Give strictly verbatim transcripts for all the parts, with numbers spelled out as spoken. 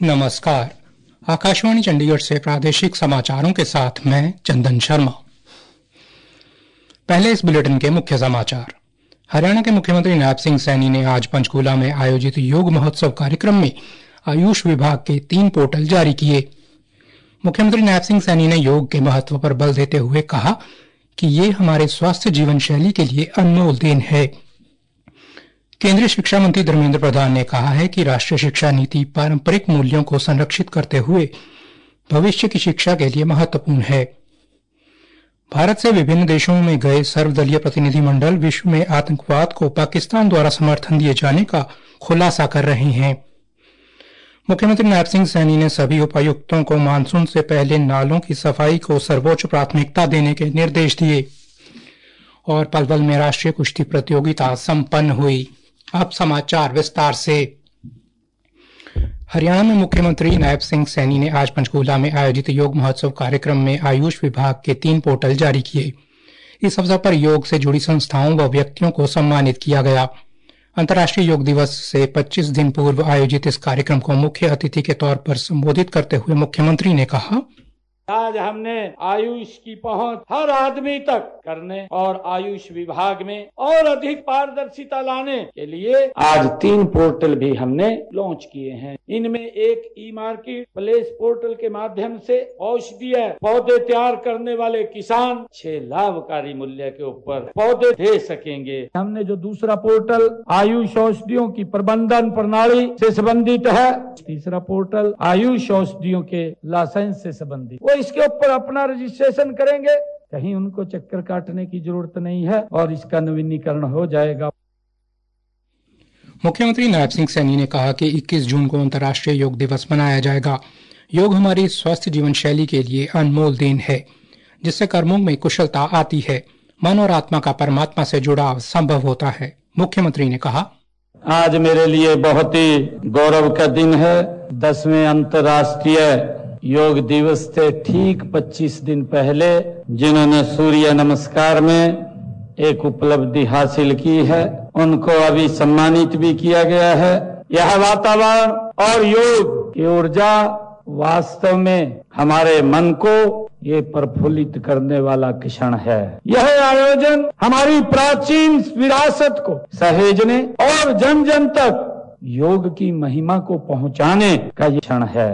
नमस्कार। आकाशवाणी चंडीगढ़ से प्रादेशिक समाचारों के साथ मैं चंदन शर्मा। पहले इस बुलेटिन के मुख्य समाचार। हरियाणा के मुख्यमंत्री नायब सिंह सैनी ने आज पंचकूला में आयोजित योग महोत्सव कार्यक्रम में आयुष विभाग के तीन पोर्टल जारी किए। मुख्यमंत्री नायब सिंह सैनी ने योग के महत्व पर बल देते हुए कहा कि ये हमारे स्वस्थ जीवन शैली के लिए अनमोल देन है। केंद्रीय शिक्षा मंत्री धर्मेंद्र प्रधान ने कहा है कि राष्ट्रीय शिक्षा नीति पारंपरिक मूल्यों को संरक्षित करते हुए भविष्य की शिक्षा के लिए महत्वपूर्ण है। भारत से विभिन्न देशों में गए सर्वदलीय प्रतिनिधिमंडल विश्व में आतंकवाद को पाकिस्तान द्वारा समर्थन दिए जाने का खुलासा कर रहे हैं। मुख्यमंत्री नायब सिंह सैनी ने सभी उपायुक्तों को मानसून से पहले नालों की सफाई को सर्वोच्च प्राथमिकता देने के निर्देश दिए। और पलवल में राष्ट्रीय कुश्ती प्रतियोगिता संपन्न हुई। अब समाचार विस्तार से। हरियाणा में मुख्यमंत्री नायब सिंह सैनी ने आज पंचकूला में आयोजित योग महोत्सव कार्यक्रम में आयुष विभाग के तीन पोर्टल जारी किए। इस अवसर पर योग से जुड़ी संस्थाओं व व्यक्तियों को सम्मानित किया गया। अंतर्राष्ट्रीय योग दिवस से पच्चीस दिन पूर्व आयोजित इस कार्यक्रम को मुख्य अतिथि के तौर पर संबोधित करते हुए मुख्यमंत्री ने कहा, आज हमने आयुष की पहुंच हर आदमी तक करने और आयुष विभाग में और अधिक पारदर्शिता लाने के लिए आज तीन पोर्टल भी हमने लॉन्च किए हैं। इनमें एक ई मार्केट प्लेस पोर्टल के माध्यम से औषधीय पौधे तैयार करने वाले किसान छह लाभकारी मूल्य के ऊपर पौधे दे सकेंगे। हमने जो दूसरा पोर्टल आयुष औषधियों की प्रबंधन प्रणाली से संबंधित है, तीसरा पोर्टल आयुष औषधियों के लाइसेंस से संबंधित, इसके ऊपर अपना रजिस्ट्रेशन करेंगे, कहीं उनको चक्कर काटने की जरूरत नहीं है और इसका नवीनीकरण हो जाएगा। मुख्यमंत्री नायब सिंह सैनी ने कहा कि इक्कीस जून को अंतर्राष्ट्रीय योग दिवस मनाया जाएगा। योग हमारी स्वस्थ जीवन शैली के लिए अनमोल देन है, जिससे कर्मों में कुशलता आती है, मन और आत्मा का परमात्मा से जुड़ाव संभव होता है। मुख्यमंत्री ने कहा, आज मेरे लिए बहुत ही गौरव का दिन है। दसवें अंतर्राष्ट्रीय योग दिवस से ठीक पच्चीस दिन पहले जिन्होंने सूर्य नमस्कार में एक उपलब्धि हासिल की है, उनको अभी सम्मानित भी किया गया है। यह वातावरण और योग की ऊर्जा वास्तव में हमारे मन को ये प्रफुल्लित करने वाला क्षण है। यह आयोजन हमारी प्राचीन विरासत को सहेजने और जन जन तक योग की महिमा को पहुंचाने का ये क्षण है।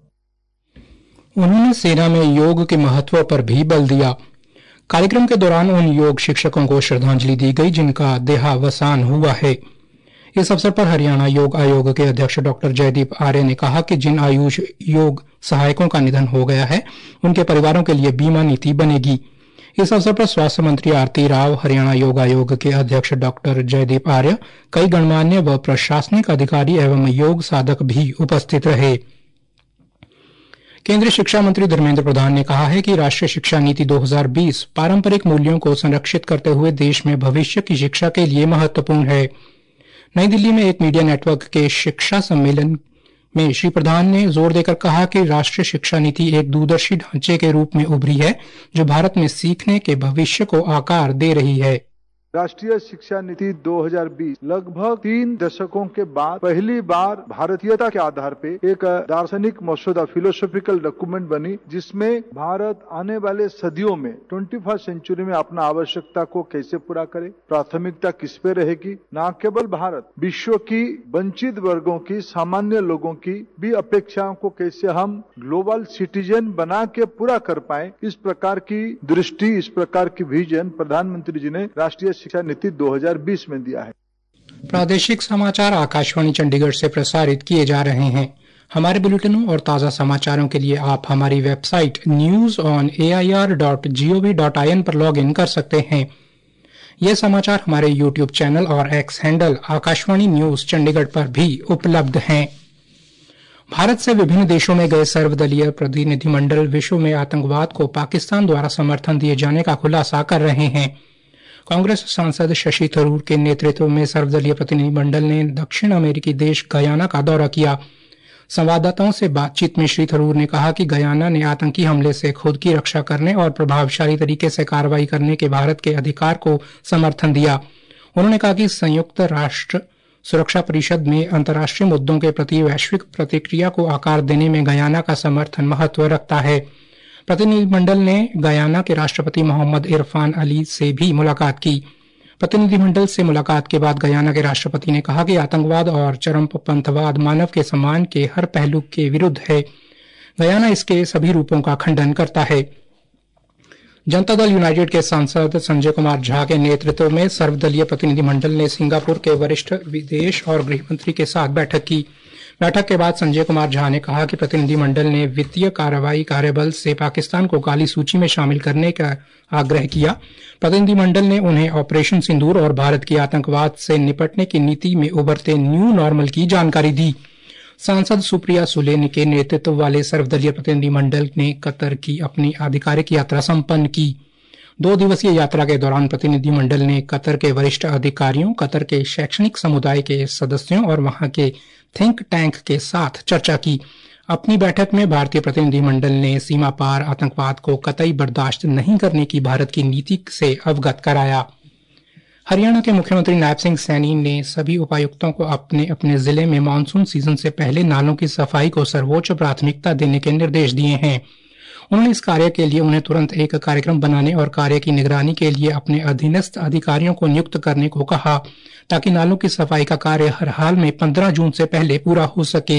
उन्होंने सेना में योग के महत्व पर भी बल दिया। कार्यक्रम के दौरान उन योग शिक्षकों को श्रद्धांजलि दी गई जिनका देहावसान हुआ है। इस अवसर पर हरियाणा योग आयोग के अध्यक्ष डॉक्टर जयदीप आर्य ने कहा कि जिन आयुष योग सहायकों का निधन हो गया है, उनके परिवारों के लिए बीमा नीति बनेगी। इस अवसर पर स्वास्थ्य मंत्री आरती राव, हरियाणा योग आयोग के अध्यक्ष डॉक्टर जयदीप आर्य, कई गणमान्य व प्रशासनिक अधिकारी एवं योग साधक भी उपस्थित रहे। केंद्रीय शिक्षा मंत्री धर्मेंद्र प्रधान ने कहा है कि राष्ट्रीय शिक्षा नीति दो हज़ार बीस पारंपरिक मूल्यों को संरक्षित करते हुए देश में भविष्य की शिक्षा के लिए महत्वपूर्ण है। नई दिल्ली में एक मीडिया नेटवर्क के शिक्षा सम्मेलन में श्री प्रधान ने जोर देकर कहा कि राष्ट्रीय शिक्षा नीति एक दूरदर्शी ढांचे के रूप में उभरी है, जो भारत में सीखने के भविष्य को आकार दे रही है। राष्ट्रीय शिक्षा नीति दो हज़ार बीस लगभग तीन दशकों के बाद पहली बार भारतीयता के आधार पे एक दार्शनिक मसौदा फिलोसॉफिकल डॉक्यूमेंट बनी, जिसमें भारत आने वाले सदियों में ट्वेंटी फर्स्ट सेंचुरी में अपना आवश्यकता को कैसे पूरा करे, प्राथमिकता किस पे रहेगी। न केवल भारत, विश्व की वंचित वर्गों की, सामान्य लोगों की भी अपेक्षाओं को कैसे हम ग्लोबल सिटीजन बना के पूरा कर पाए, इस प्रकार की दृष्टि, इस प्रकार की विजन प्रधानमंत्री जी ने राष्ट्रीय शिक्षा नीति दो हज़ार बीस में दिया है। प्रादेशिक समाचार आकाशवाणी चंडीगढ़ से प्रसारित किए जा रहे हैं। हमारे बुलेटिनों और ताजा समाचारों के लिए आप हमारी website news on A I R dot G O V dot I N पर लॉग इन कर सकते हैं। ये समाचार हमारे यूट्यूब चैनल और X handle Akashvani news Chandigarh पर भी उपलब्ध हैं। भारत से विभिन्न देशों में गए सर्वदलीय प्रतिनिधिमंडल विश्व में आतंकवाद को पाकिस्तान द्वारा समर्थन दिए जाने का खुलासा कर रहे हैं। कांग्रेस सांसद शशि थरूर के नेतृत्व में सर्वदलीय प्रतिनिधिमंडल ने दक्षिण अमेरिकी देश गयाना का दौरा किया। संवाददाताओं से बातचीत में श्री थरूर ने कहा कि गयाना ने आतंकी हमले से खुद की रक्षा करने और प्रभावशाली तरीके से कार्रवाई करने के भारत के अधिकार को समर्थन दिया। उन्होंने कहा कि संयुक्त राष्ट्र सुरक्षा परिषद में अंतर्राष्ट्रीय मुद्दों के प्रति वैश्विक प्रतिक्रिया को आकार देने में गयाना का समर्थन महत्व रखता है। प्रतिनिधिमंडल ने गयाना के राष्ट्रपति मोहम्मद इरफान अली से भी मुलाकात की। प्रतिनिधिमंडल से मुलाकात के बाद गयाना के राष्ट्रपति ने कहा कि आतंकवाद और चरमपंथवाद मानव के सम्मान के हर पहलू के विरुद्ध है। गयाना इसके सभी रूपों का खंडन करता है। जनता दल यूनाइटेड के सांसद संजय कुमार झा के नेतृत्व में सर्वदलीय प्रतिनिधिमंडल ने सिंगापुर के वरिष्ठ विदेश और गृह मंत्री के साथ बैठक की। बैठक के बाद संजय कुमार झा ने कहा कि प्रतिनिधिमंडल ने वित्तीय कार्रवाई कार्यबल से पाकिस्तान को काली सूची में शामिल करने का आग्रह किया। प्रतिनिधिमंडल ने उन्हें ऑपरेशन सिंदूर और भारत की आतंकवाद से निपटने की नीति में उभरते न्यू नॉर्मल की जानकारी दी। सांसद सुप्रिया सुले के नेतृत्व वाले सर्वदलीय प्रतिनिधिमंडल ने कतर की अपनी आधिकारिक यात्रा संपन्न की। दो दिवसीय यात्रा के दौरान प्रतिनिधिमंडल ने कतर के वरिष्ठ अधिकारियों, कतर के शैक्षणिक समुदाय के सदस्यों और वहां के थिंक टैंक के साथ चर्चा की। अपनी बैठक में भारतीय प्रतिनिधिमंडल ने सीमा पार आतंकवाद को कतई बर्दाश्त नहीं करने की भारत की नीति से अवगत कराया। हरियाणा के मुख्यमंत्री नायब सिंह सैनी ने सभी उपायुक्तों को अपने अपने जिले में मानसून सीजन से पहले नालों की सफाई को सर्वोच्च प्राथमिकता देने के निर्देश दिए हैं। उन्होंने इस कार्य के लिए उन्हें तुरंत एक कार्यक्रम बनाने और कार्य की निगरानी के लिए अपने अधीनस्थ अधिकारियों को नियुक्त करने को कहा, ताकि नालों की सफाई का कार्य हर हाल में पंद्रह जून से पहले पूरा हो सके।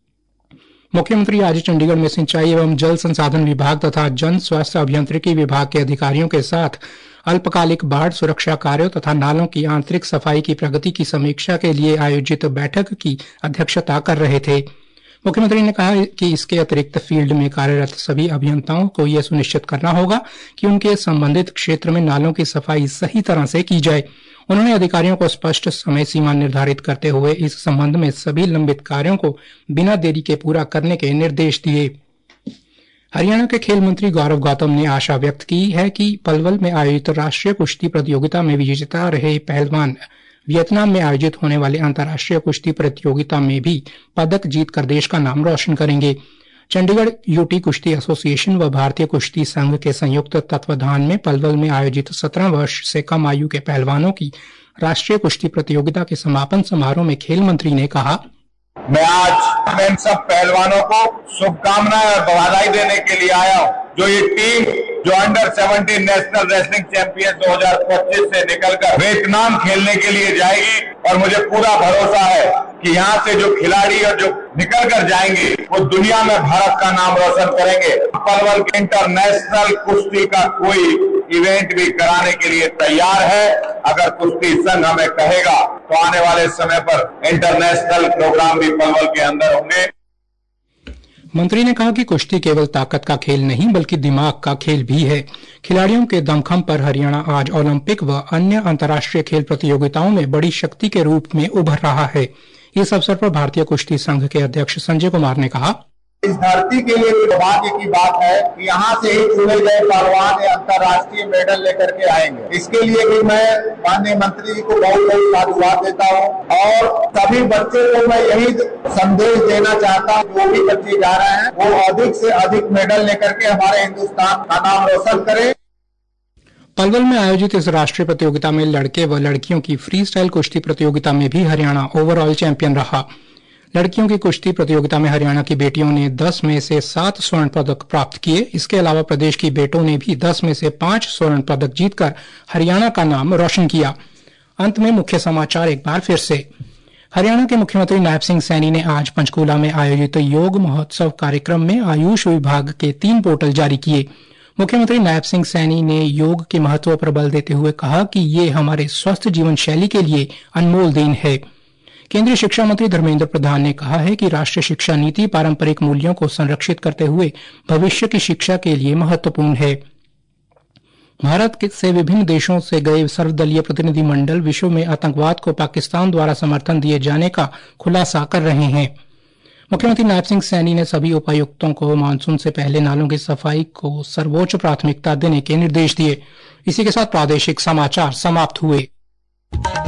मुख्यमंत्री आज चंडीगढ़ में सिंचाई एवं जल संसाधन विभाग तथा जन स्वास्थ्य अभियांत्रिकी विभाग के अधिकारियों के साथ अल्पकालिक बाढ़ सुरक्षा कार्यों तथा नालों की आंतरिक सफाई की प्रगति की समीक्षा के लिए आयोजित बैठक की अध्यक्षता कर रहे थे। मुख्यमंत्री ने कहा कि इसके अतिरिक्त फील्ड में कार्यरत सभी अभियंताओं को यह सुनिश्चित करना होगा कि उनके संबंधित क्षेत्र में नालों की सफाई सही तरह से की जाए। उन्होंने अधिकारियों को स्पष्ट समय सीमा निर्धारित करते हुए इस संबंध में सभी लंबित कार्यों को बिना देरी के पूरा करने के निर्देश दिए। हरियाणा के खेल मंत्री गौरव गौतम ने आशा व्यक्त की है कि पलवल में आयोजित राष्ट्रीय कुश्ती प्रतियोगिता में विजेता रहे पहलवान वियतनाम में आयोजित होने वाले अंतर्राष्ट्रीय कुश्ती प्रतियोगिता में भी पदक जीतकर देश का नाम रोशन करेंगे। चंडीगढ़ यूटी कुश्ती एसोसिएशन व भारतीय कुश्ती संघ के संयुक्त तत्वाधान में पलवल में आयोजित सत्रह वर्ष से कम आयु के पहलवानों की राष्ट्रीय कुश्ती प्रतियोगिता के समापन समारोह में खेल मंत्री ने कहा, मैं आज मैं इन सब पहलवानों को शुभकामनाएं और बधाई देने के लिए आया हूं। जो ये टीम जो अंडर सत्रह नेशनल रेसलिंग चैंपियन दो हज़ार पच्चीस से निकलकर वियतनाम खेलने के लिए जाएगी, और मुझे पूरा भरोसा है कि यहाँ से जो खिलाड़ी और जो निकल कर जाएंगे वो दुनिया में भारत का नाम रोशन करेंगे। पलवल इंटरनेशनल कुश्ती का कोई इवेंट भी कराने के लिए तैयार है। अगर कुश्ती संघ हमें कहेगा तो आने वाले समय पर इंटरनेशनल प्रोग्राम भी पलवल के अंदर होंगे। मंत्री ने कहा कि कुश्ती केवल ताकत का खेल नहीं बल्कि दिमाग का खेल भी है। खिलाड़ियों के दमखम पर हरियाणा आज ओलंपिक व अन्य अंतर्राष्ट्रीय खेल प्रतियोगिताओं में बड़ी शक्ति के रूप में उभर रहा है। इस अवसर पर भारतीय कुश्ती संघ के अध्यक्ष संजय कुमार ने कहा, इस धरती के लिए सौभाग्य की बात है कि यहाँ से ही चुने गए पहलवान अंतर्राष्ट्रीय मेडल लेकर के आएंगे। इसके लिए भी मैं माननीय मंत्री जी को बहुत बहुत साधुवाद देता हूँ और सभी बच्चों को मैं यही संदेश देना चाहता हूँ, जो भी बच्चे जा रहे हैं वो अधिक से अधिक मेडल लेकर के हमारे हिंदुस्तान का नाम रोशन करें। पलवल में आयोजित इस राष्ट्रीय प्रतियोगिता में लड़के व लड़कियों की फ्री स्टाइल कुश्ती प्रतियोगिता में भी हरियाणा ओवरऑल चैंपियन रहा। लड़कियों की कुश्ती प्रतियोगिता में हरियाणा की बेटियों ने दस में से सात स्वर्ण पदक प्राप्त किए। इसके अलावा प्रदेश की बेटों ने भी दस में से पांच स्वर्ण पदक जीतकर हरियाणा का नाम रोशन किया। अंत में मुख्य समाचार एक बार फिर से। हरियाणा के मुख्यमंत्री नायब सिंह सैनी ने आज पंचकूला में आयोजित योग महोत्सव कार्यक्रम में आयुष विभाग के तीन पोर्टल जारी किए। मुख्यमंत्री नायब सिंह सैनी ने योग के महत्व पर बल देते हुए कहा कि ये हमारे स्वस्थ जीवन शैली के लिए अनमोल देन है। केंद्रीय शिक्षा मंत्री धर्मेंद्र प्रधान ने कहा है कि राष्ट्रीय शिक्षा नीति पारंपरिक मूल्यों को संरक्षित करते हुए भविष्य की शिक्षा के लिए महत्वपूर्ण है। भारत से विभिन्न देशों से गए सर्वदलीय प्रतिनिधिमंडल विश्व में आतंकवाद को पाकिस्तान द्वारा समर्थन दिए जाने का खुलासा कर रहे हैं। मुख्यमंत्री नायब सिंह सैनी ने सभी उपायुक्तों को मानसून से पहले नालों की सफाई को सर्वोच्च प्राथमिकता देने के निर्देश दिए। इसी के साथ प्रादेशिक समाचार समाप्त हुए।